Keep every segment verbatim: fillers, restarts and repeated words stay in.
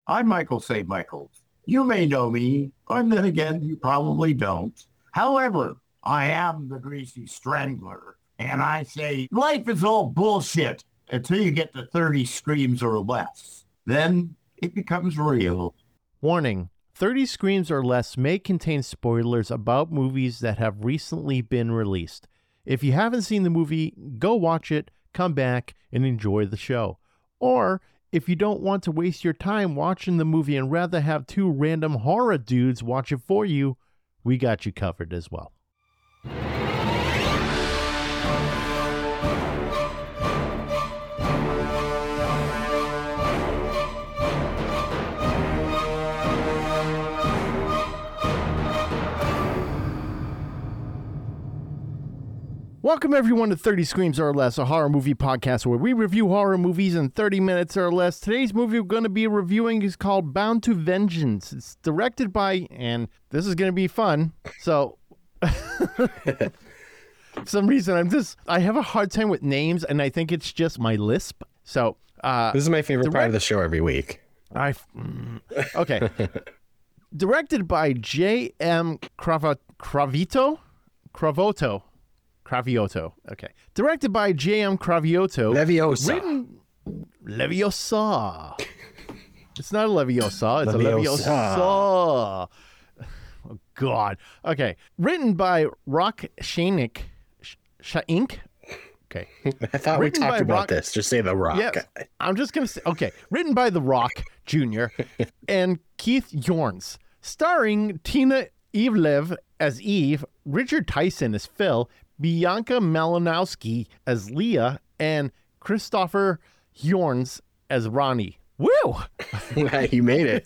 I'm Michael Saint Michaels. You may know me, and then again, you probably don't. However, I am the Greasy Strangler, and I say life is all bullshit until you get to thirty screams or less. Then it becomes real. Warning. thirty Screams or Less may contain spoilers about movies that have recently been released. If you haven't seen the movie, go watch it, come back, and enjoy the show. Or, if you don't want to waste your time watching the movie and rather have two random horror dudes watch it for you, we got you covered as well. Welcome everyone to thirty Screams or Less, a horror movie podcast where we review horror movies in thirty minutes or less. Today's movie we're going to be reviewing is called Bound to Vengeance. It's directed by, and this is going to be fun, so for some reason I'm just, I have a hard time with names, and I think it's just my lisp. So uh, this is my favorite direct- part of the show every week. I okay. Directed by J M Crava- Cravito? Cravoto. Cravioto. Okay. Directed by J M Cravioto. Leviosa. Written... Leviosa. It's not a Leviosa. It's Leviosa. a Leviosa. Oh, God. Okay. Written by Rock Shanik. Shaink? Okay. I thought Written we by talked about Rock... this. Just say The Rock. Yeah, I'm just going to say, okay. Written by The Rock Junior and Keith Yorns. Starring Tina Evelev as Eve, Richard Tyson as Phil, Bianca Malinowski as Leah, and Christopher Yorns as Ronnie. Woo! You made it.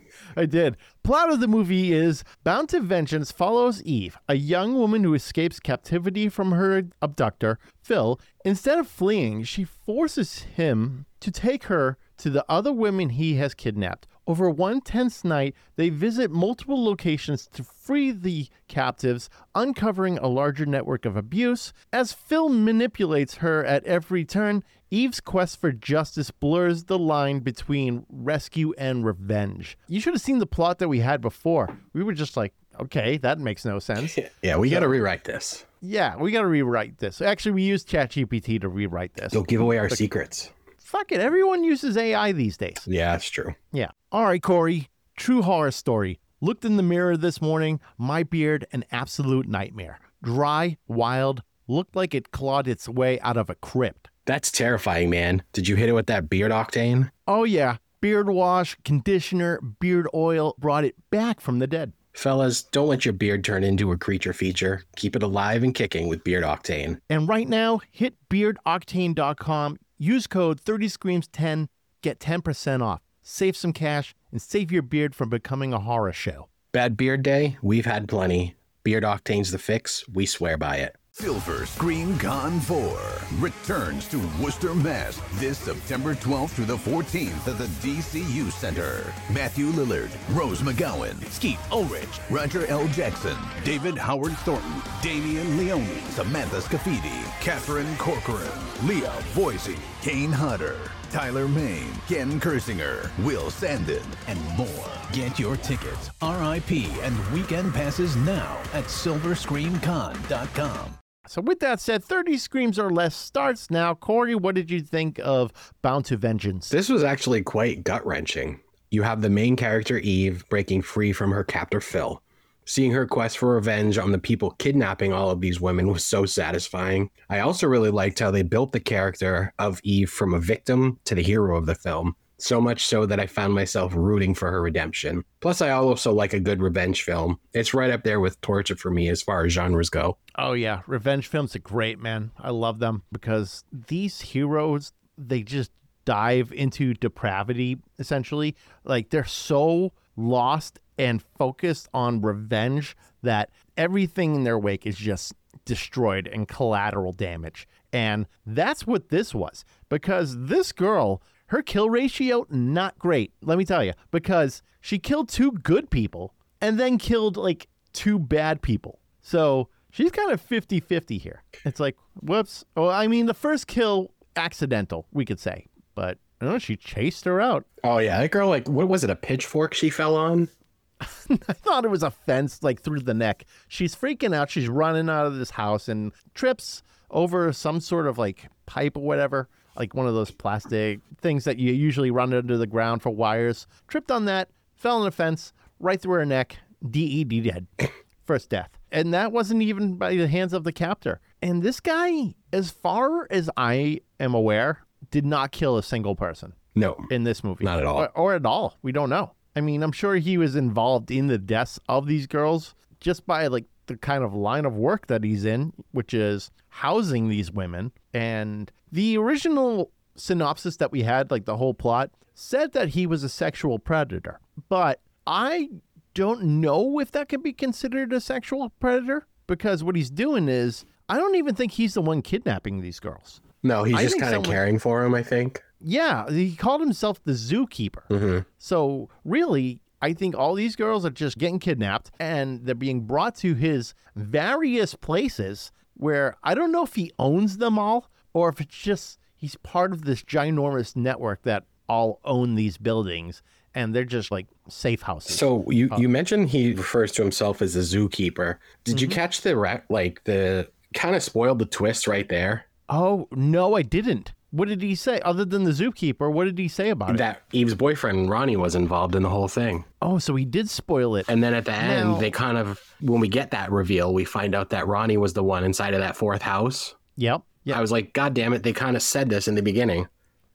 I did. Plot of the movie is Bound to Vengeance follows Eve, a young woman who escapes captivity from her abductor, Phil. Instead of fleeing, she forces him to take her to the other women he has kidnapped. Over one tense night, they visit multiple locations to free the captives, uncovering a larger network of abuse. As Phil manipulates her at every turn, Eve's quest for justice blurs the line between rescue and revenge. You should have seen the plot that we had before. We were just like, okay, that makes no sense. Yeah, we so, got to rewrite this. Yeah, we got to rewrite this. Actually, we used ChatGPT to rewrite this. Don't give away our but, secrets. Fuck it. Everyone uses A I these days. Yeah, that's true. Yeah. All right, Corey. True horror story. Looked in the mirror this morning. My beard, an absolute nightmare. Dry, wild, looked like it clawed its way out of a crypt. That's terrifying, man. Did you hit it with that beard octane? Oh, yeah. Beard wash, conditioner, beard oil brought it back from the dead. Fellas, don't let your beard turn into a creature feature. Keep it alive and kicking with Beard Octane. And right now, hit beard octane dot com. Use code thirty screams ten, get ten percent off. Save some cash and save your beard from becoming a horror show. Bad beard day? We've had plenty. Beard Octane's the fix. We swear by it. Silver Screen Con four returns to Worcester, Mass. this September twelfth through the fourteenth at the D C U Center. Matthew Lillard, Rose McGowan, Skeet Ulrich, Roger L. Jackson, David Howard Thornton, Damian Leone, Samantha Scafidi, Catherine Corcoran, Leah Voisey, Kane Hodder, Tyler Main, Ken Kersinger, Will Sandin, and more. Get your tickets, R I P, and weekend passes now at silver screen con dot com. So with that said, thirty Screams or Less starts now. Corey, what did you think of Bound to Vengeance? This was actually quite gut-wrenching. You have the main character, Eve, breaking free from her captor, Phil. Seeing her quest for revenge on the people kidnapping all of these women was so satisfying. I also really liked how they built the character of Eve from a victim to the hero of the film. So much so that I found myself rooting for her redemption. Plus, I also like a good revenge film. It's right up there with torture for me as far as genres go. Oh, yeah. Revenge films are great, man. I love them because these heroes, they just dive into depravity, essentially. Like, they're so lost and focused on revenge that everything in their wake is just destroyed and collateral damage. And that's what this was. Because this girl... her kill ratio, not great, let me tell you, because she killed two good people and then killed like two bad people. So she's kind of fifty-fifty here. It's like, whoops. Well, I mean, the first kill, accidental, we could say. But No, she chased her out. Oh, yeah. That girl, like, what was it? A pitchfork she fell on? I thought it was a fence, like, through the neck. She's freaking out. She's running out of this house and trips over some sort of, like, pipe or whatever, like one of those plastic things that you usually run under the ground for wires. Tripped on that, fell on the fence, right through her neck. D E D dead. First death. And that wasn't even by the hands of the captor. And this guy, as far as I am aware, did not kill a single person. No. In this movie. Not at all. Or, or at all. We don't know. I mean, I'm sure he was involved in the deaths of these girls just by like the kind of line of work that he's in, which is housing these women. And the original synopsis that we had, like the whole plot, said that he was a sexual predator. But I don't know if that can be considered a sexual predator, because what he's doing is, I don't even think he's the one kidnapping these girls. No, he's I just think kind of someone- caring for him, I think. Yeah, he called himself the zookeeper. Mm-hmm. So really, I think all these girls are just getting kidnapped and they're being brought to his various places where I don't know if he owns them all or if it's just he's part of this ginormous network that all own these buildings and they're just like safe houses. So you, you mentioned he refers to himself as a zookeeper. Did you catch the, ra- like, the kind of spoiled the twist right there? Oh, no, I didn't. What did he say? Other than the zookeeper, what did he say about it? That Eve's boyfriend, Ronnie, was involved in the whole thing. Oh, so he did spoil it. And then at the end, Now- they kind of, when we get that reveal, we find out that Ronnie was the one inside of that fourth house. Yep. Yep. I was like, God damn it, they kind of said this in the beginning.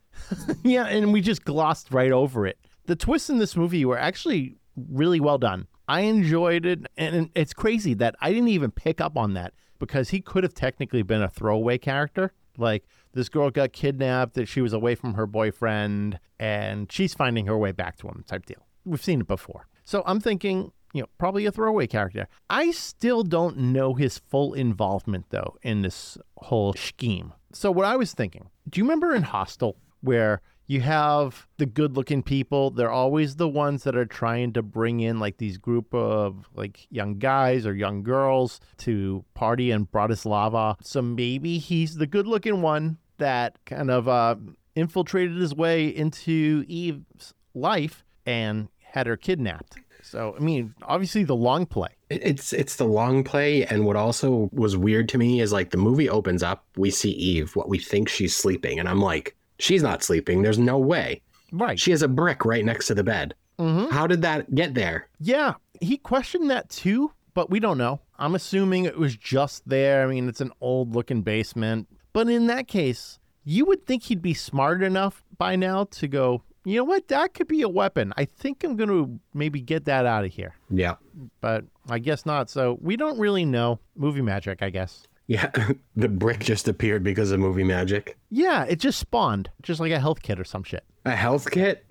Yeah, and we just glossed right over it. The twists in this movie were actually really well done. I enjoyed it, and it's crazy that I didn't even pick up on that because he could have technically been a throwaway character. Like, this girl got kidnapped, that she was away from her boyfriend, and she's finding her way back to him type deal. We've seen it before. So I'm thinking, you know, probably a throwaway character. I still don't know his full involvement, though, in this whole scheme. So what I was thinking, do you remember in Hostel where you have the good-looking people? They're always the ones that are trying to bring in like these group of like young guys or young girls to party in Bratislava. So maybe he's the good-looking one that kind of uh, infiltrated his way into Eve's life and had her kidnapped. So, I mean, obviously the long play. It's it's the long play, and what also was weird to me is like the movie opens up, we see Eve, what we think she's sleeping, and I'm like, she's not sleeping. There's no way. Right. She has a brick right next to the bed. Mm-hmm. How did that get there? Yeah, he questioned that too, but we don't know. I'm assuming it was just there. I mean, it's an old-looking basement. But in that case, you would think he'd be smart enough by now to go, you know what, that could be a weapon. I think I'm going to maybe get that out of here. Yeah. But I guess not. So we don't really know. Movie magic, I guess. Yeah. The brick just appeared because of movie magic. Yeah, it just spawned, just like a health kit or some shit. A health kit?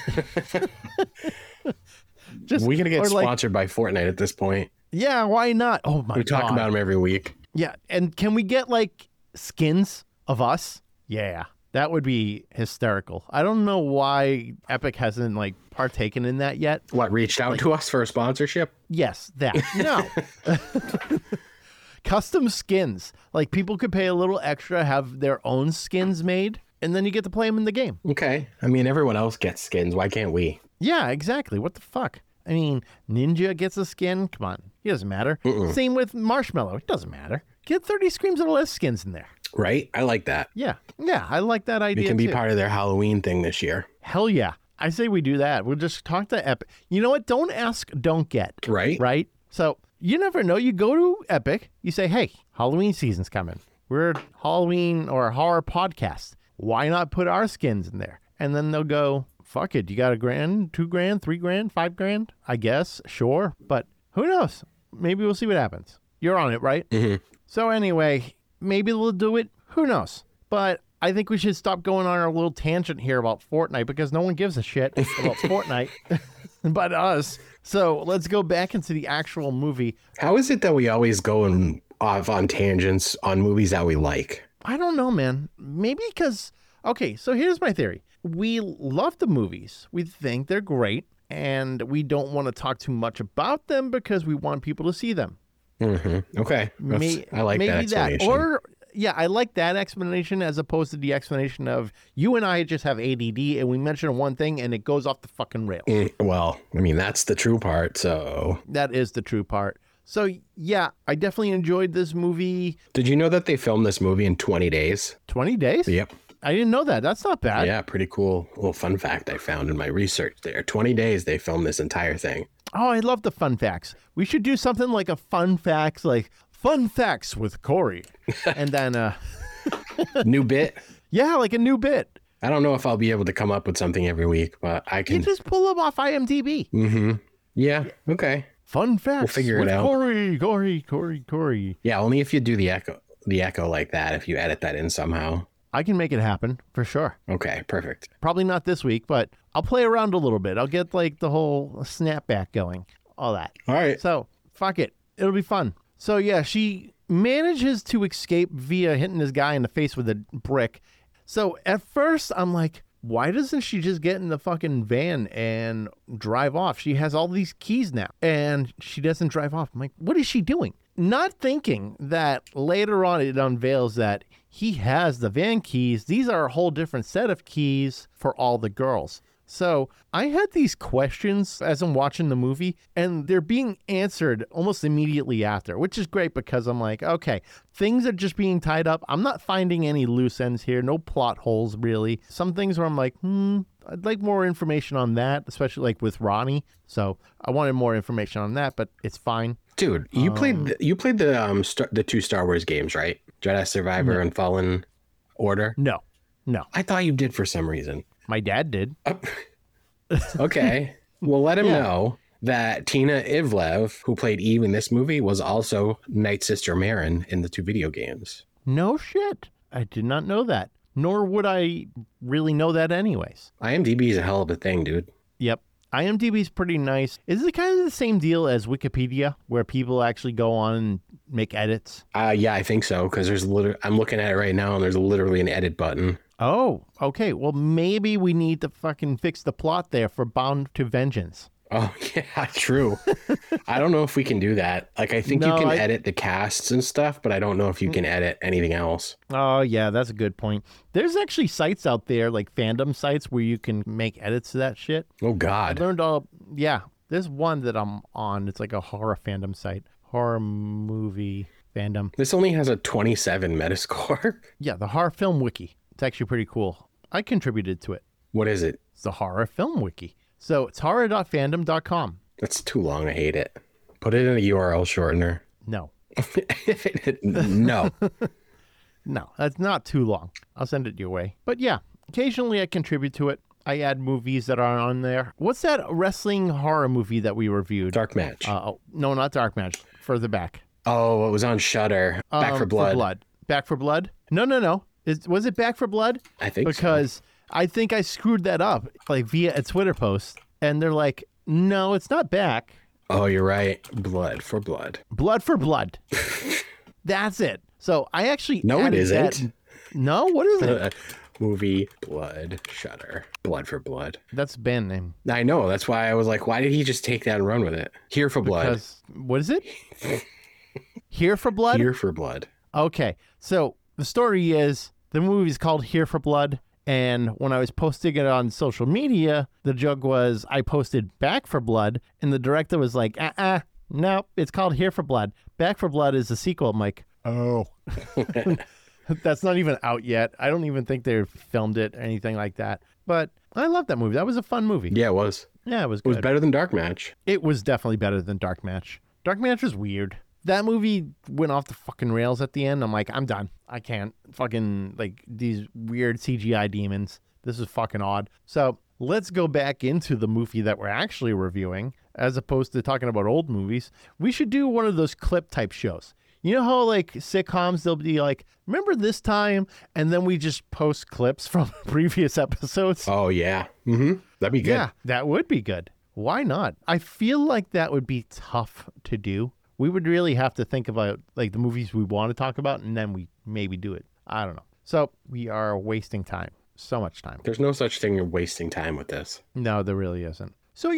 Just We're going to get or like- sponsored by Fortnite at this point. Yeah, why not? Oh my god. We talk about them every week. Yeah, and can we get like skins of us? Yeah, that would be hysterical. I don't know why Epic hasn't like partaken in that yet. What, reached out to us for a sponsorship? Yes, that. No. Custom skins. Like people could pay a little extra, have their own skins made, and then you get to play them in the game. Okay. I mean, everyone else gets skins. Why can't we? Yeah, exactly. What the fuck? I mean, Ninja gets a skin. Come on. It doesn't matter. Mm-mm. Same with Marshmallow. It doesn't matter. Get thirty Screams or less skins in there. Right? I like that. Yeah. Yeah, I like that idea We can be too. part of their Halloween thing this year. Hell yeah. I say we do that. We'll just talk to Epic. You know what? Don't ask, don't get. Right? Right? So you never know. You go to Epic, you say, hey, Halloween season's coming. We're a Halloween or a horror podcast. Why not put our skins in there? And then they'll go, fuck it. You got a grand, two grand, three grand, five grand? I guess. Sure. But who knows? Maybe we'll see what happens. You're on it, right? Mm-hmm. So anyway, maybe they'll do it. Who knows? But I think we should stop going on our little tangent here about Fortnite because no one gives a shit about Fortnite but us. So let's go back into the actual movie. How is it that we always go and off on tangents on movies that we like? I don't know, man. Maybe because, okay, so here's my theory. We love the movies. We think they're great, and we don't want to talk too much about them because we want people to see them. Mm-hmm. Okay. That's- May- I like maybe that explanation. Or yeah, I like that explanation as opposed to the explanation of you and I just have A D D and we mention one thing and it goes off the fucking rails. Mm, well, I mean, that's the true part, so. That is the true part. So, yeah, I definitely enjoyed this movie. Did you know that they filmed this movie in twenty days? twenty days? Yep. I didn't know that. That's not bad. Yeah, pretty cool little fun fact I found in my research there. twenty days they filmed this entire thing. Oh, I love the fun facts. We should do something like a fun facts, like fun facts with Corey. And then, uh, New bit? yeah, like a new bit. I don't know if I'll be able to come up with something every week, but I You can. just pull them off IMDb. Mm-hmm. Yeah, okay. Fun facts figure it with out. Corey, Corey, Corey, Corey. Yeah, only if you do the echo, the echo like that, if you edit that in somehow. I can make it happen for sure. Okay, perfect. Probably not this week, but I'll play around a little bit. I'll get like the whole snapback going, all that. All right. So fuck it. It'll be fun. So yeah, she manages to escape via hitting this guy in the face with a brick. So at first I'm like, why doesn't she just get in the fucking van and drive off? She has all these keys now and she doesn't drive off. I'm like, what is she doing? Not thinking that later on it unveils that he has the van keys. These are a whole different set of keys for all the girls. So I had these questions as I'm watching the movie, and they're being answered almost immediately after, which is great because I'm like, okay, things are just being tied up. I'm not finding any loose ends here, no plot holes really. Some things where I'm like, hmm, I'd like more information on that, especially like with Ronnie. So I wanted more information on that, but it's fine. Dude, you um, played the, you played the um star, the two Star Wars games, right? Jedi Survivor no. and Fallen Order? No, no. I thought you did for some reason. My dad did. Uh, okay. Well, let him Yeah. know that Tina Ivlev, who played Eve in this movie, was also Night Sister Marin in the two video games. No shit. I did not know that. Nor would I really know that anyways. IMDb is a hell of a thing, dude. Yep. IMDb is pretty nice. Is it kind of the same deal as Wikipedia, where people actually go on and make edits? Uh, yeah, I think so, because there's literally, I'm looking at it right now, and there's literally an edit button. Oh, okay. Well, maybe we need to fucking fix the plot there for Bound to Vengeance. Oh, yeah, true. I don't know if we can do that. Like, I think No, you can I- edit the casts and stuff, but I don't know if you can edit anything else. Oh, yeah, that's a good point. There's actually sites out there, like fandom sites, where you can make edits to that shit. Oh, I God. learned all, yeah, there's one that I'm on. It's like a horror fandom site, horror movie fandom. This only has a twenty-seven Metascore. Yeah, the horror film wiki. It's actually pretty cool. I contributed to it. What is it? It's the horror film wiki. So it's horror dot fandom dot com. That's too long. I hate it. Put it in a U R L shortener. No, No. no, that's not too long. I'll send it your way. But yeah, occasionally I contribute to it. I add movies that are on there. What's that wrestling horror movie that we reviewed? Dark Match. Uh, oh, no, not Dark Match. Further back. Oh, it was on Shudder. Back Um, for Blood. Back for Blood? No, no, no. Is, was it Back for Blood? I think so. Because I think I screwed that up, like via a Twitter post, and they're like, "No, it's not Back. Oh, you're right. Blood for Blood. Blood for Blood." That's it. So I actually No, it added isn't. that- No, what is it? Movie Blood Shudder. Blood for Blood. That's band name. I know. That's why I was like, why did he just take that and run with it? Here for Blood. Because what is it? Here for Blood. Here for Blood. Okay, so the story is the movie's called Here for Blood, and when I was posting it on social media, the joke was I posted Back for Blood, and the director was like, uh-uh, no, it's called Here for Blood. Back for Blood is the sequel. I'm like, oh. That's not even out yet. I don't even think they filmed it or anything like that. But I love that movie. That was a fun movie. Yeah, it was. Yeah, it was It was good. better than Dark Match. It was definitely better than Dark Match. Dark Match was weird. That movie went off the fucking rails at the end. I'm like, I'm done. I can't. Fucking, like, these weird C G I demons. This is fucking odd. So let's go back into the movie that we're actually reviewing, as opposed to talking about old movies. We should do one of those clip type shows. You know how, like, sitcoms, they'll be like, remember this time? And then we just post clips from previous episodes. Oh, yeah. Mm-hmm. That'd be good. Yeah, that would be good. Why not? I feel like that would be tough to do. We would really have to think about like the movies we want to talk about, and then we maybe do it. I don't know. So we are wasting time. So much time. There's no such thing as wasting time with this. No, there really isn't. So yeah,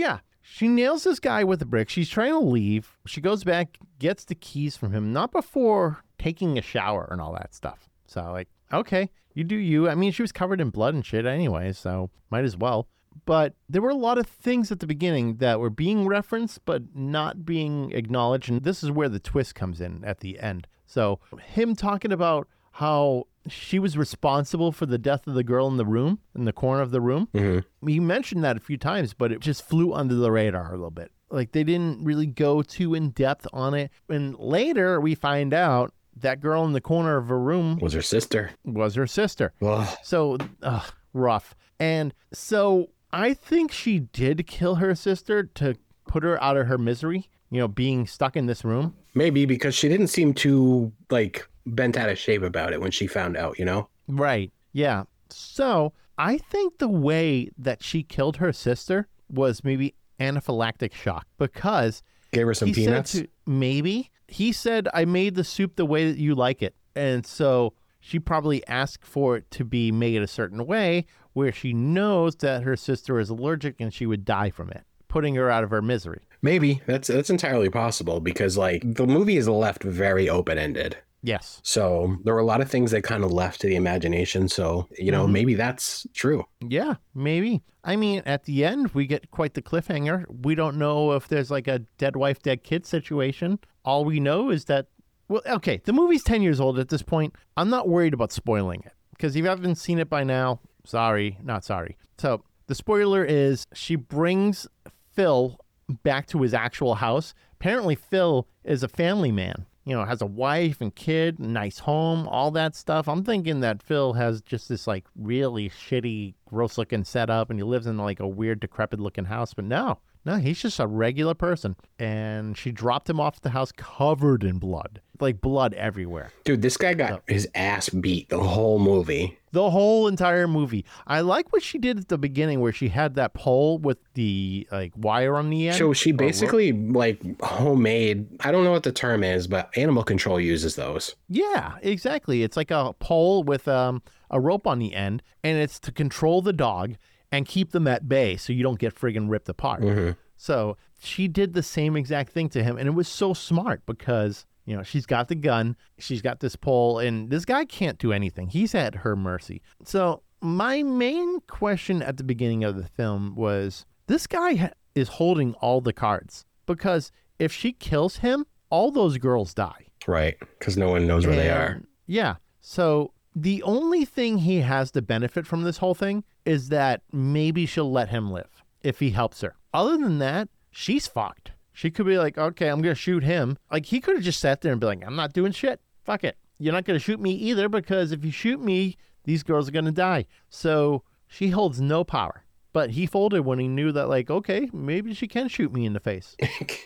She nails this guy with a brick. She's trying to leave. She goes back, gets the keys from him, not before taking a shower and all that stuff. So, like, okay, you do you. I mean, she was covered in blood and shit anyway, so might as well. But there were a lot of things at the beginning that were being referenced but not being acknowledged. And this is where the twist comes in at the end. So him talking about how she was responsible for the death of the girl in the room, in the corner of the room. Mm-hmm. He mentioned that a few times, but it just flew under the radar a little bit. Like, they didn't really go too in depth on it. And later we find out that girl in the corner of her room was her sister. Was her sister. Ugh. So, ugh, rough. And so I think she did kill her sister to put her out of her misery, you know, being stuck in this room. Maybe because she didn't seem too, like, bent out of shape about it when she found out, you know? Right. Yeah. So I think the way that she killed her sister was maybe anaphylactic shock, because gave her some he peanuts. Said to, maybe he said, I made the soup the way that you like it. And so she probably asked for it to be made a certain way where she knows that her sister is allergic and she would die from it, putting her out of her misery. Maybe that's, that's entirely possible, because like the movie is left very open-ended. Yes. So there were a lot of things that kind of left to the imagination. So, you know, mm-hmm. maybe that's true. Yeah, maybe. I mean, at the end, we get quite the cliffhanger. We don't know if there's like a dead wife, dead kid situation. All we know is that, well, okay, the movie's ten years old at this point. I'm not worried about spoiling it, because if you haven't seen it by now, sorry, not sorry. So the spoiler is she brings Phil back to his actual house. Apparently, Phil is a family man. You know, has a wife and kid, nice home, all that stuff. I'm thinking that Phil has just this like really shitty, gross looking setup, and he lives in like a weird, decrepit looking house. But no, no, he's just a regular person. And she dropped him off at the house covered in blood, like blood everywhere. Dude, this guy got so, his ass beat the whole movie. The whole entire movie. I like what she did at the beginning where she had that pole with the like wire on the end. So she basically like homemade, I don't know what the term is, but animal control uses those. Yeah, exactly. It's like a pole with um, a rope on the end, and it's to control the dog and keep them at bay so you don't get friggin' ripped apart. Mm-hmm. So she did the same exact thing to him, and it was so smart because, you know, she's got the gun, she's got this pole, and this guy can't do anything. He's at her mercy. So my main question at the beginning of the film was, this guy ha- is holding all the cards, because if she kills him, all those girls die. Right, because no one knows where and, they are. Yeah. So the only thing he has to benefit from this whole thing is that maybe she'll let him live if he helps her. Other than that, she's fucked. She could be like, okay, I'm going to shoot him. Like, he could have just sat there and be like, I'm not doing shit. Fuck it. You're not going to shoot me either, because if you shoot me, these girls are going to die. So she holds no power. But he folded when he knew that, like, okay, maybe she can shoot me in the face.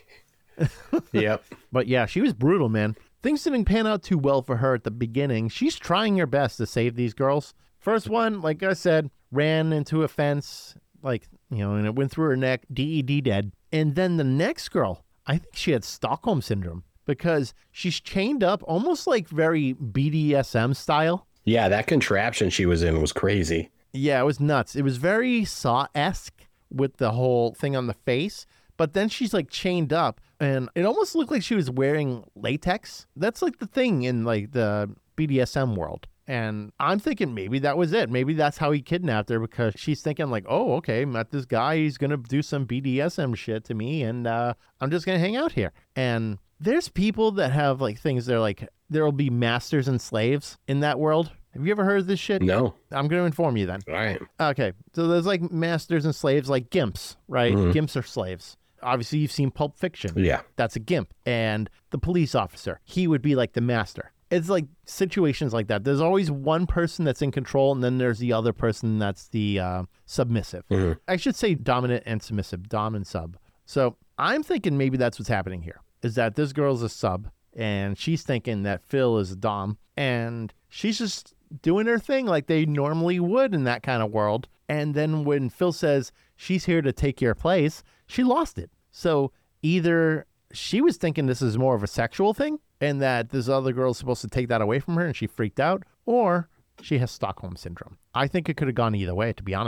Yep. But yeah, she was brutal, man. Things didn't pan out too well for her at the beginning. She's trying her best to save these girls. First one, like I said, ran into a fence, like, you know, and it went through her neck, D E D dead. And then the next girl, I think she had Stockholm Syndrome, because she's chained up almost like very B D S M style. Yeah, that contraption she was in was crazy. Yeah, it was nuts. It was very Saw-esque with the whole thing on the face. But then she's like chained up, and it almost looked like she was wearing latex. That's like the thing in like the B D S M world. And I'm thinking maybe that was it. Maybe that's how he kidnapped her, because she's thinking like, oh, okay, met this guy. He's going to do some B D S M shit to me, and uh, I'm just going to hang out here. And there's people that have like things. They're like, there will be masters and slaves in that world. Have you ever heard of this shit? No. I'm going to inform you then. All right. Okay. So there's like masters and slaves, like gimps, right? Mm-hmm. Gimps are slaves. Obviously, you've seen Pulp Fiction. Yeah. That's a gimp. And the police officer, he would be like the master. It's like situations like that. There's always one person that's in control, and then there's the other person that's the uh, submissive. Mm-hmm. I should say dominant and submissive, dom and sub. So I'm thinking maybe that's what's happening here, is that this girl's a sub, and she's thinking that Phil is a dom, and she's just doing her thing like they normally would in that kind of world. And then when Phil says she's here to take your place, she lost it. So either she was thinking this is more of a sexual thing, and that this other girl is supposed to take that away from her and she freaked out, or she has Stockholm Syndrome. I think it could have gone either way, to be honest.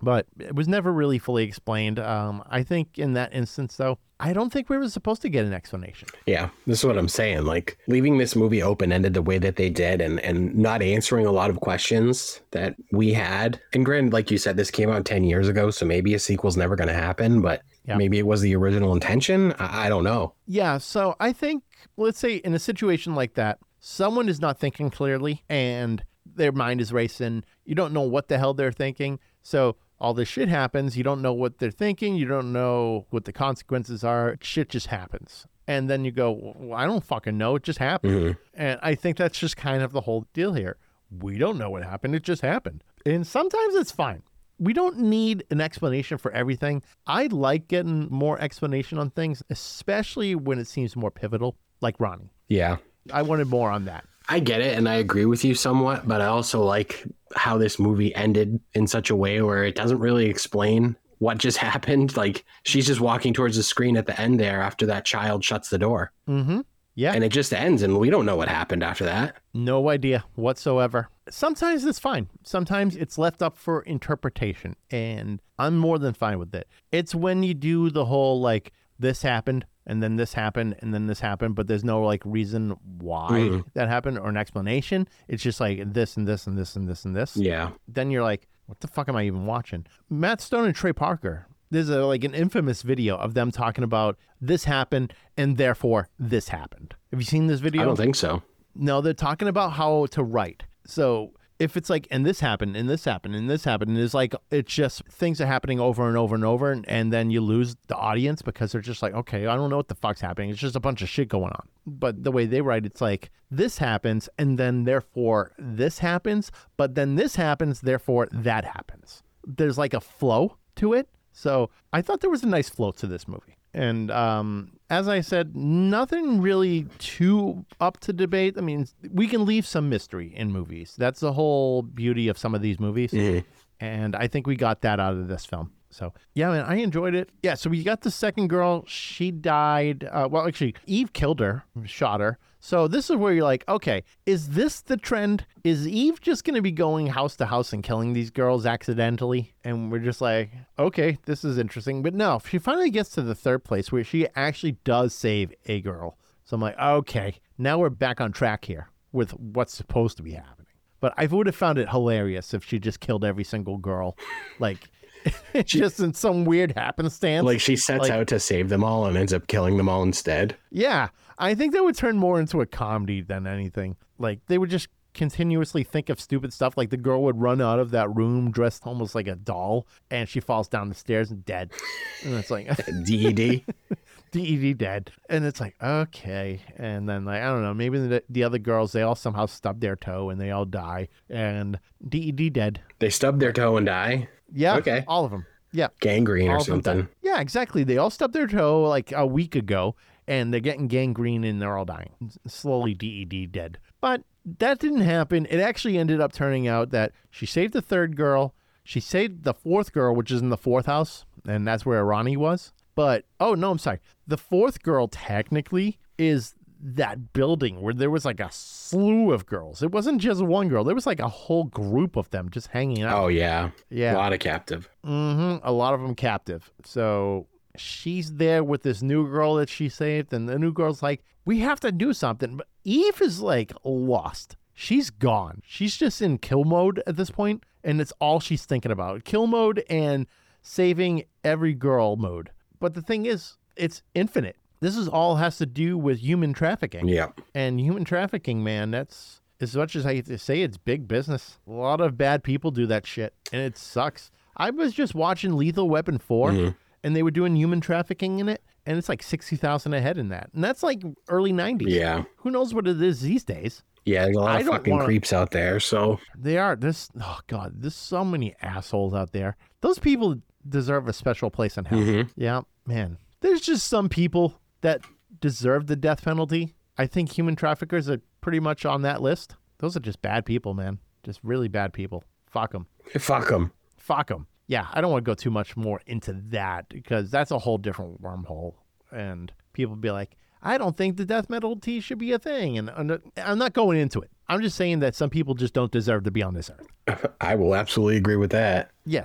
but it was never really fully explained. Um, I think in that instance, though, I don't think we were supposed to get an explanation. Yeah, this is what I'm saying. Like, leaving this movie open-ended the way that they did and, and not answering a lot of questions that we had. And granted, like you said, this came out ten years ago, so maybe a sequel's never going to happen, but yeah. maybe it was the original intention. I, I don't know. Yeah, so I think, let's say in a situation like that, someone is not thinking clearly and their mind is racing. You don't know what the hell they're thinking. So all this shit happens. You don't know what they're thinking. You don't know what the consequences are. Shit just happens. And then you go, well, I don't fucking know. It just happened. Mm-hmm. And I think that's just kind of the whole deal here. We don't know what happened. It just happened. And sometimes it's fine. We don't need an explanation for everything. I like getting more explanation on things, especially when it seems more pivotal, like Ronnie. Yeah. I wanted more on that. I get it, and I agree with you somewhat, but I also like how this movie ended in such a way where it doesn't really explain what just happened. Like, she's just walking towards the screen at the end there after that child shuts the door. Mm-hmm. Yeah. And it just ends, and we don't know what happened after that. No idea whatsoever. Sometimes it's fine. Sometimes it's left up for interpretation, and I'm more than fine with it. It's when you do the whole, like, this happened, and then this happened, and then this happened, but there's no, like, reason why mm. that happened or an explanation. It's just like this and this and this and this and this. Yeah. Then you're like, what the fuck am I even watching? Matt Stone and Trey Parker, there's a like an infamous video of them talking about this happened, and therefore this happened. Have you seen this video? I don't think so. No, they're talking about how to write. So if it's like, and this happened, and this happened, and this happened, and it's like, it's just things are happening over and over and over, and, and then you lose the audience because they're just like, okay, I don't know what the fuck's happening. It's just a bunch of shit going on. But the way they write, it's like, this happens, and then therefore this happens, but then this happens, therefore that happens. There's like a flow to it. So I thought there was a nice flow to this movie. And um, as I said, nothing really too up to debate. I mean, we can leave some mystery in movies. That's the whole beauty of some of these movies. Mm-hmm. And I think we got that out of this film. So, yeah, man, I enjoyed it. Yeah, so we got the second girl. She died. Uh, well, actually, Eve killed her, shot her. So this is where you're like, okay, is this the trend? Is Eve just going to be going house to house and killing these girls accidentally? And we're just like, okay, this is interesting. But no, she finally gets to the third place where she actually does save a girl. So I'm like, okay, now we're back on track here with what's supposed to be happening. But I would have found it hilarious if she just killed every single girl. Like, just in some weird happenstance. Like she sets like, out to save them all and ends up killing them all instead. Yeah. I think that would turn more into a comedy than anything. Like they would just continuously think of stupid stuff. Like the girl would run out of that room dressed almost like a doll and she falls down the stairs and dead. And it's like D E D. D E D dead. And it's like, okay. And then like, I don't know, maybe the, the other girls, they all somehow stub their toe and they all die. And D E D dead. They stub their toe and die? Yeah. Okay. All of them. Yeah. Gangrene all or something. Yeah, exactly. They all stubbed their toe like a week ago and they're getting gangrene and they're all dying. Slowly D E D dead. But that didn't happen. It actually ended up turning out that she saved the third girl. She saved the fourth girl, which is in the fourth house. And that's where Ronnie was. But, oh, no, I'm sorry. The fourth girl technically is that building where there was like a slew of girls. It wasn't just one girl. There was like a whole group of them just hanging out. Oh, yeah. Yeah. A lot of captive. Mm-hmm. A lot of them captive. So she's there with this new girl that she saved. And the new girl's like, we have to do something. But Eve is like lost. She's gone. She's just in kill mode at this point, and it's all she's thinking about. Kill mode and saving every girl mode. But the thing is, it's infinite. This is all has to do with human trafficking. Yeah. And human trafficking, man, that's, as much as I hate to say, it's big business. A lot of bad people do that shit, and it sucks. I was just watching Lethal Weapon four, mm-hmm. and they were doing human trafficking in it, and it's like sixty thousand a head in that. And that's like early nineties. Yeah. Who knows what it is these days? Yeah, there's a lot I of fucking wanna... creeps out there, so. They are. There's, oh, God, there's so many assholes out there. Those people deserve a special place in hell. Mm-hmm. Yeah, man. There's just some people that deserve the death penalty. I think human traffickers are pretty much on that list. Those are just bad people, man. Just really bad people. Fuck them. Fuck them. Fuck them. Yeah, I don't want to go too much more into that because that's a whole different wormhole. And people be like, I don't think the death penalty should be a thing. And I'm not going into it. I'm just saying that some people just don't deserve to be on this earth. I will absolutely agree with that. Yes.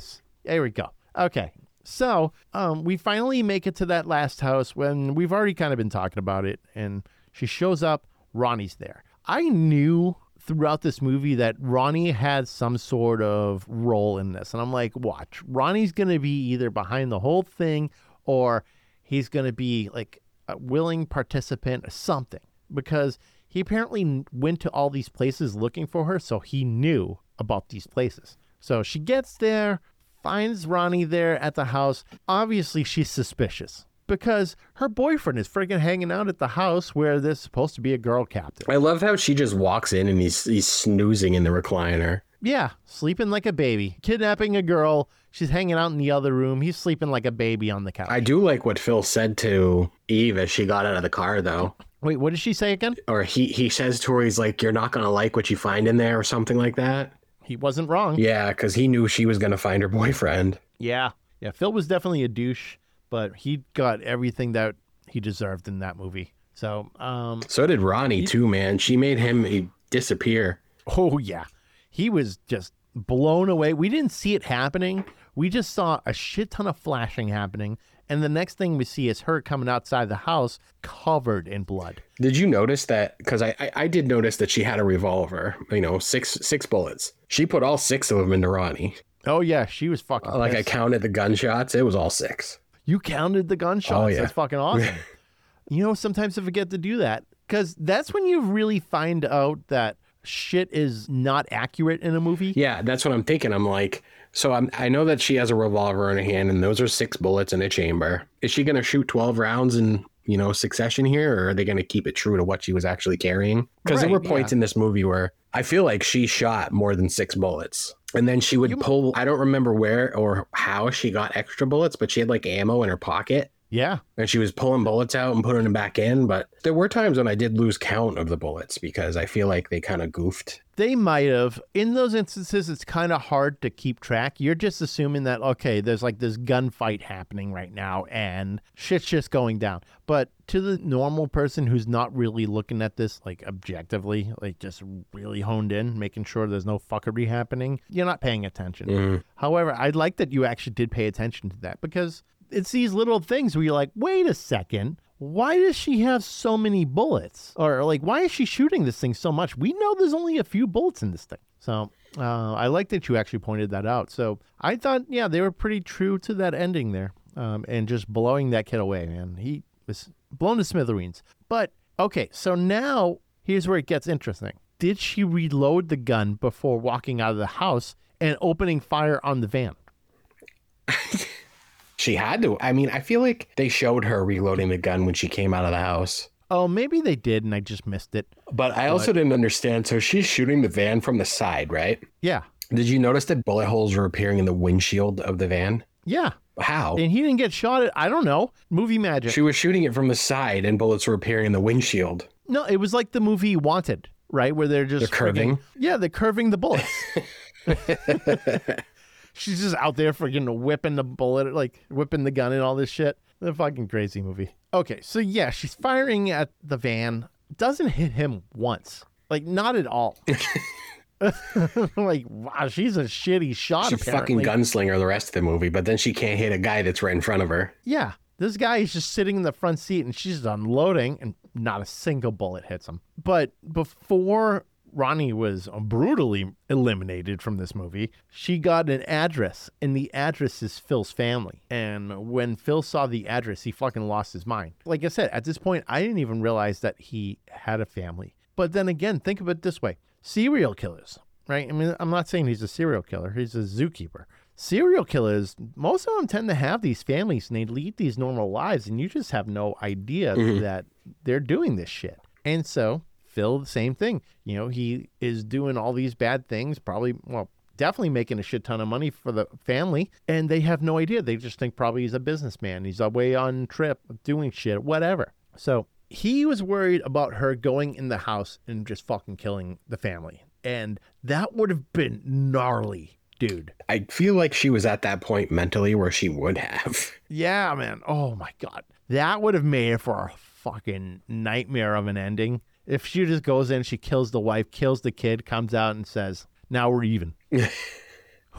There we go. Okay. So um, we finally make it to that last house when we've already kind of been talking about it. And she shows up. Ronnie's there. I knew throughout this movie that Ronnie had some sort of role in this. And I'm like, watch. Ronnie's going to be either behind the whole thing or he's going to be like a willing participant or something. Because he apparently went to all these places looking for her, so he knew about these places. So she gets there, finds Ronnie there at the house. Obviously, she's suspicious because her boyfriend is freaking hanging out at the house where there's supposed to be a girl captive. I love how she just walks in and he's he's snoozing in the recliner. Yeah, sleeping like a baby. Kidnapping a girl. She's hanging out in the other room. He's sleeping like a baby on the couch. I do like what Phil said to Eve as she got out of the car, though. Wait, what did she say again? Or he, he says to her, he's like, you're not going to like what you find in there or something like that. He wasn't wrong. Yeah, because he knew she was going to find her boyfriend. Yeah. Yeah, Phil was definitely a douche, but he got everything that he deserved in that movie. So, um... So did Ronnie, he, too, man. She made him disappear. Oh, yeah. He was just blown away. We didn't see it happening. We just saw a shit ton of flashing happening. And the next thing we see is her coming outside the house covered in blood. Did you notice that? Because I, I, I did notice that she had a revolver, you know, six six bullets. She put all six of them into Ronnie. Oh, yeah. She was fucking Like pissed. I counted the gunshots. It was all six. You counted the gunshots. Oh, yeah. That's fucking awesome. You know, sometimes I forget to do that because that's when you really find out that shit is not accurate in a movie. Yeah, that's what I'm thinking. I'm like, so I'm, I know that she has a revolver in her hand and those are six bullets in a chamber. Is she going to shoot twelve rounds in, you know, succession here, or are they going to keep it true to what she was actually carrying? Because Right, there were points yeah. in this movie where I feel like she shot more than six bullets. And then she would You- pull, I don't remember where or how she got extra bullets, but she had like ammo in her pocket. Yeah. And she was pulling bullets out and putting them back in. But there were times when I did lose count of the bullets because I feel like they kind of goofed. They might have. In those instances, it's kind of hard to keep track. You're just assuming that, okay, there's like this gunfight happening right now and shit's just going down. But to the normal person who's not really looking at this like objectively, like just really honed in, making sure there's no fuckery happening, you're not paying attention. Mm. However, I'd like that you actually did pay attention to that because it's these little things where you're like, wait a second. Why does she have so many bullets? Or like, why is she shooting this thing so much? We know there's only a few bullets in this thing. So uh, I like that you actually pointed that out. So I thought, yeah, they were pretty true to that ending there. Um, and just blowing that kid away, man. He was blown to smithereens. But, okay, so now here's where it gets interesting. Did she reload the gun before walking out of the house and opening fire on the van? She had to. I mean, I feel like they showed her reloading the gun when she came out of the house. Oh, maybe they did and I just missed it. But I also didn't understand. So she's shooting the van from the side, right? Yeah. Did you notice that bullet holes were appearing in the windshield of the van? Yeah. How? And he didn't get shot at, I don't know, movie magic. She was shooting it from the side and bullets were appearing in the windshield. No, it was like the movie Wanted, right? Where they're just They're curving? freaking- yeah, they're curving the bullets. She's just out there freaking whipping the bullet, like whipping the gun and all this shit. The fucking crazy movie. Okay, so yeah, she's firing at the van. Doesn't hit him once. Like, not at all. Like, wow, she's a shitty shot, She's a apparently. fucking gunslinger the rest of the movie, but then she can't hit a guy that's right in front of her. Yeah, this guy is just sitting in the front seat and she's unloading and not a single bullet hits him. But before Ronnie was brutally eliminated from this movie, she got an address, and the address is Phil's family. And when Phil saw the address, he fucking lost his mind. Like I said, at this point, I didn't even realize that he had a family. But then again, think of it this way. Serial killers, right? I mean, I'm not saying he's a serial killer. He's a zookeeper. Serial killers, most of them tend to have these families, and they lead these normal lives, and you just have no idea Mm-hmm. that they're doing this shit. And so Phil, the same thing. You know, he is doing all these bad things, probably, well, definitely making a shit ton of money for the family, and they have no idea. They just think probably he's a businessman. He's away on trip, doing shit, whatever. So he was worried about her going in the house and just fucking killing the family. And that would have been gnarly, dude. I feel like she was at that point mentally where she would have. Yeah, man. Oh, my God. That would have made it for a fucking nightmare of an ending. If she just goes in, she kills the wife, kills the kid, comes out and says, now we're even.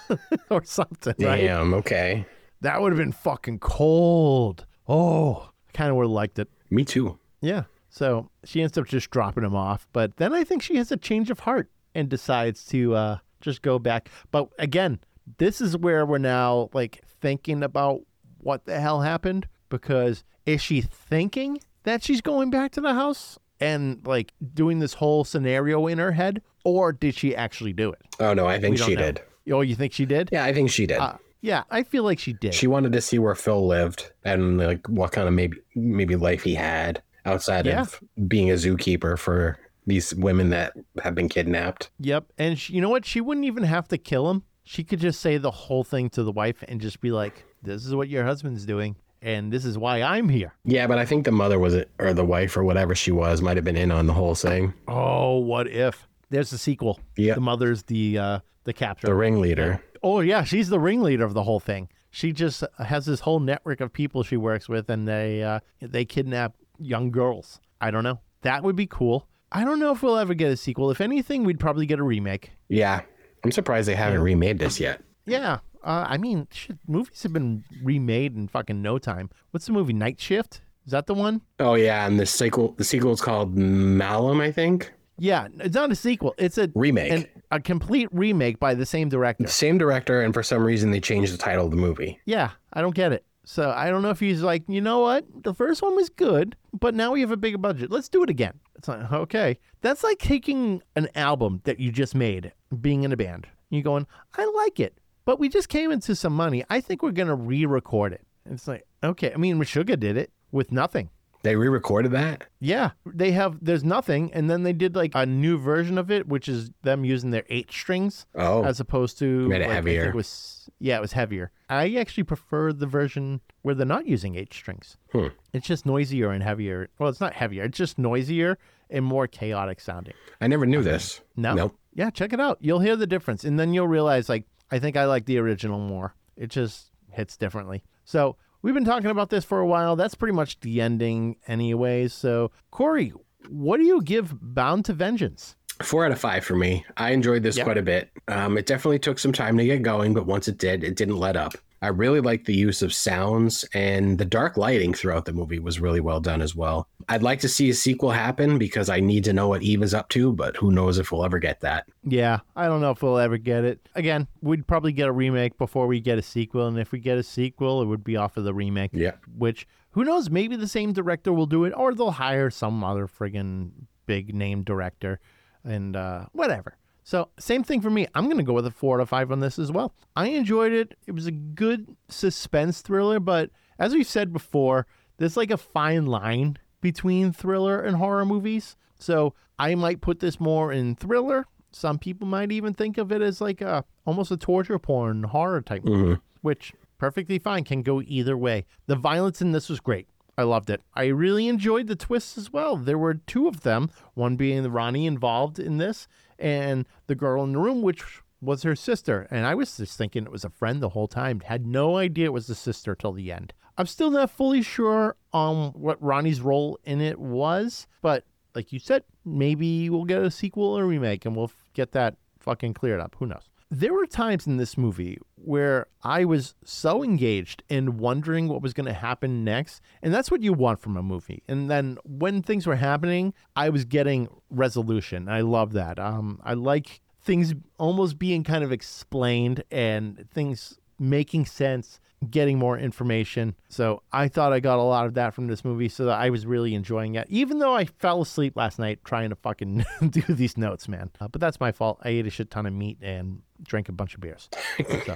or something, right? Damn, okay. That would have been fucking cold. Oh, I kind of would have liked it. Me too. Yeah. So she ends up just dropping him off. But then I think she has a change of heart and decides to uh, just go back. But again, this is where we're now like thinking about what the hell happened, because is she thinking that she's going back to the house and like doing this whole scenario in her head, or did she actually do it? Oh, no, I think We don't she know. did. Oh, you think she did? Yeah, I think she did. Uh, yeah, I feel like she did. She wanted to see where Phil lived and like what kind of maybe maybe life he had outside Yeah. of being a zookeeper for these women that have been kidnapped. Yep. And she, you know what? She wouldn't even have to kill him. She could just say the whole thing to the wife and just be like, this is what your husband's doing, and this is why I'm here. Yeah, but I think the mother was, or the wife or whatever she was, might have been in on the whole thing. Oh, what if? There's a sequel. Yeah. The mother's the uh, the captor. The ringleader. Oh, yeah. She's the ringleader of the whole thing. She just has this whole network of people she works with, and they uh, they kidnap young girls. I don't know. That would be cool. I don't know if we'll ever get a sequel. If anything, we'd probably get a remake. Yeah. I'm surprised they haven't remade this yet. Yeah. Uh, I mean, shit, movies have been remade in fucking no time. What's the movie? Night Shift? Is that the one? Oh, yeah. And the sequel, the sequel is called Malum, I think. Yeah. It's not a sequel. It's a Remake. an, a complete remake by the same director. Same director, and for some reason they changed the title of the movie. Yeah. I don't get it. So I don't know if he's like, you know what? The first one was good, but now we have a bigger budget. Let's do it again. It's like, okay. That's like taking an album that you just made, being in a band. You're going, I like it, but we just came into some money. I think we're going to re-record it. It's like, okay. I mean, Meshuggah did it with nothing. They re-recorded that? Yeah, they have, there's nothing. And then they did like a new version of it, which is them using their eight strings Oh. as opposed to Made it like, I heavier. think it was, yeah, it was heavier. I actually prefer the version where they're not using eight strings. Hmm. It's just noisier and heavier. Well, it's not heavier. It's just noisier and more chaotic sounding. I never knew this. No. Nope. Yeah, check it out. You'll hear the difference. And then you'll realize, like, I think I like the original more. It just hits differently. So we've been talking about this for a while. That's pretty much the ending anyways. So, Corey, what do you give Bound to Vengeance? Four out of five for me. I enjoyed this Yep. quite a bit. Um, it definitely took some time to get going, but once it did, it didn't let up. I really liked the use of sounds, and the dark lighting throughout the movie was really well done as well. I'd like to see a sequel happen because I need to know what Eve is up to, but who knows if we'll ever get that. Yeah, I don't know if we'll ever get it. Again, we'd probably get a remake before we get a sequel. And if we get a sequel, it would be off of the remake. Yeah. Which, who knows, maybe the same director will do it, or they'll hire some other friggin' big name director and uh, whatever. So same thing for me. I'm going to go with a four out of five on this as well. I enjoyed it. It was a good suspense thriller, but as we said before, there's like a fine line between thriller and horror movies. So I might put this more in thriller. Some people might even think of it as like a almost a torture porn horror type movie, Mhm. which perfectly fine, can go either way. The violence in this was great. I loved it. I really enjoyed the twists as well. There were two of them, one being the Ronnie involved in this and the girl in the room, which was her sister. And I was just thinking it was a friend the whole time. Had no idea it was the sister till the end. I'm still not fully sure on what Ronnie's role in it was, but like you said, maybe we'll get a sequel or remake and we'll f- get that fucking cleared up. Who knows? There were times in this movie where I was so engaged in wondering what was going to happen next. And that's what you want from a movie. And then when things were happening, I was getting resolution. I love that. Um, I like things almost being kind of explained and things making sense, getting more information. So I thought I got a lot of that from this movie. So I was really enjoying it, even though I fell asleep last night trying to fucking do these notes, man. Uh, but that's my fault. I ate a shit ton of meat and drank a bunch of beers. So.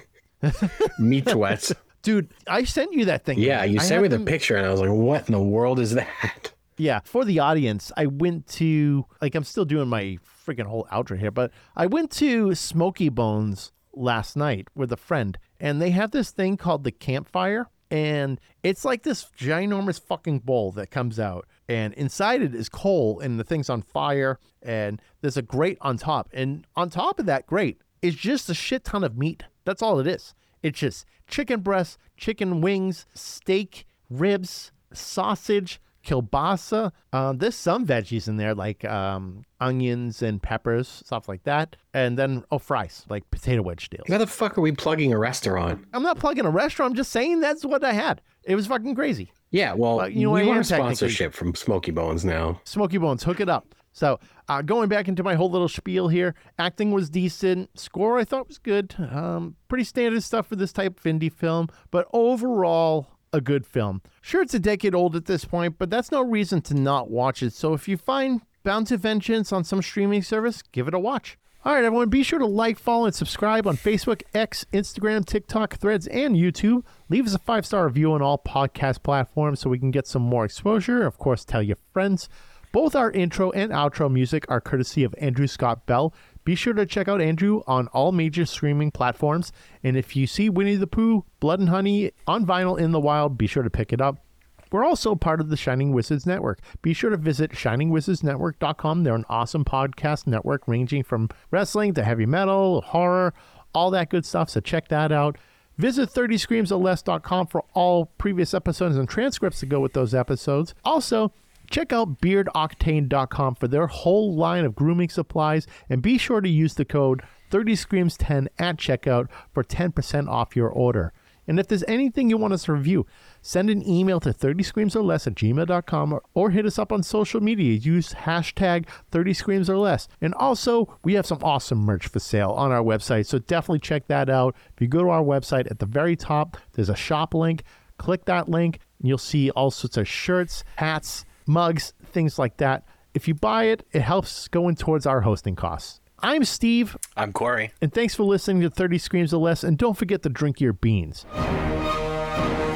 Meat sweats. Dude, I sent you that thing. Yeah, you I sent me the haven't- picture, and I was like, what in the world is that? Yeah, for the audience, I went to, like, I'm still doing my freaking whole outro here, but I went to Smoky Bones last night with a friend, and they have this thing called the campfire, and it's like this ginormous fucking bowl that comes out, and inside it is coal, and the thing's on fire, and there's a grate on top, and on top of that grate is just a shit ton of meat. That's all it is. It's just chicken breasts, chicken wings, steak, ribs, sausage, kielbasa. Uh, there's some veggies in there, like um, onions and peppers, stuff like that. And then, oh, fries, like potato wedge deals. How the fuck are we plugging a restaurant? I'm not plugging a restaurant. I'm just saying that's what I had. It was fucking crazy. Yeah, well, But, you know, we I am want technically- sponsorship from Smoky Bones now. Smoky Bones, hook it up. So uh, going back into my whole little spiel here, acting was decent. Score I thought was good. Um, pretty standard stuff for this type of indie film, but overall a good film. Sure, it's a decade old at this point, but that's no reason to not watch it. So if you find Bound to Vengeance on some streaming service, give it a watch. All right, everyone, be sure to like, follow, and subscribe on Facebook, X, Instagram, TikTok, Threads, and YouTube. Leave us a five-star review on all podcast platforms so we can get some more exposure. Of course, tell your friends. Both our intro and outro music are courtesy of Andrew Scott Bell. Be sure to check out Andrew on all major streaming platforms. And if you see Winnie the Pooh, Blood and Honey on vinyl in the wild, be sure to pick it up. We're also part of the Shining Wizards Network. Be sure to visit shining wizards network dot com. They're an awesome podcast network ranging from wrestling to heavy metal, horror, all that good stuff. So check that out. Visit thirty screams or less dot com for all previous episodes and transcripts to go with those episodes. Also, check out beard octane dot com for their whole line of grooming supplies. And be sure to use the code thirty screams ten at checkout for ten percent off your order. And if there's anything you want us to review, send an email to thirty screams or less at gmail dot com or, or hit us up on social media. Use hashtag thirty screams or less. And also, we have some awesome merch for sale on our website, so definitely check that out. If you go to our website, at the very top, there's a shop link. Click that link, and you'll see all sorts of shirts, hats, mugs, things like that. If you buy it, it helps going towards our hosting costs. I'm Steve, I'm Corey. and thanks for listening to thirty screams or less, and don't forget to drink your beans. Thank you.